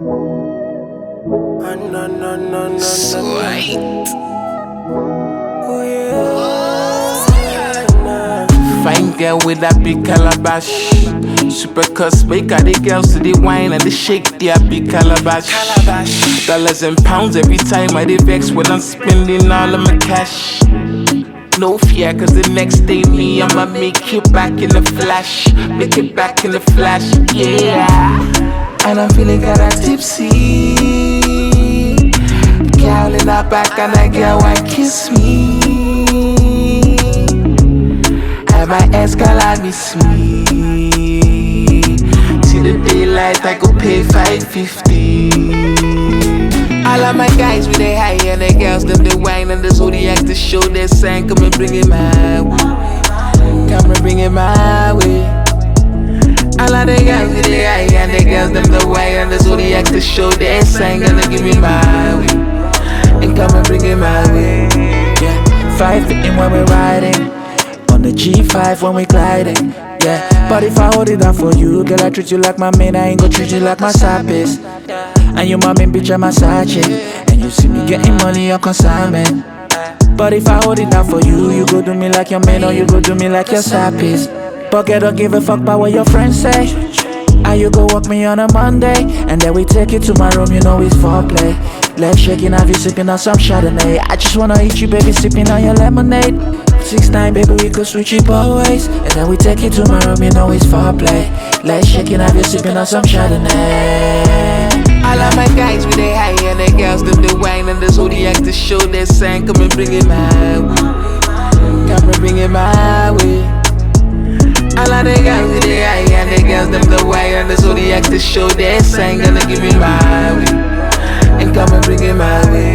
Sweet. Oh yeah. Fine girl with that big calabash. Super cuss, make all the girls to the wine and the shake their big calabash. Dollars and pounds every time I dey vex when I'm spending all of my cash. No fear, cause the next day me, I'ma make it back in the flash. Make it back in the flash, yeah. And I'm feeling kinda tipsy. Girl in her back and that girl want kiss me. And my ex-girl miss me. See the daylight, I go pay $5.50. All of my guys with they high and the girls them they wine and the Zodiac to show their sign. Come and bring it my way. Come and bring it my way. All of the guys with they high and the girls them the wine and the Zodiac to show their sign. Gonna give me my way. And come and bring it my way. Yeah, 5 when we're riding, on the G5 when we gliding. Yeah, but if I hold it down for you, girl, I treat you like my main, I ain't gon' treat you like my side piece. And you my main bitch, I'm my side chick. And you see me getting money on consignment. But if I hold it down for you, you go do me like your man or you go do me like your side piece. But girl, don't give a fuck about what your friends say. And you go walk me on a Monday, and then we take you to my room, you know it's foreplay. Left shaking, have you sipping on some Chardonnay. I just wanna eat you, baby, sipping on your lemonade. 6'9", baby, we could switch it both ways. And then we take you to my room, you know it's foreplay. Left shaking, have you sipping on some Chardonnay. All of my guys with they high and the girls them the wine and the Zodiac to show their sign. Come and bring it my way. Come and bring it my way. All of the guys with they high and the girls them the wine and the Zodiac to show their sign. Gonna give me my way. And come and bring it my way.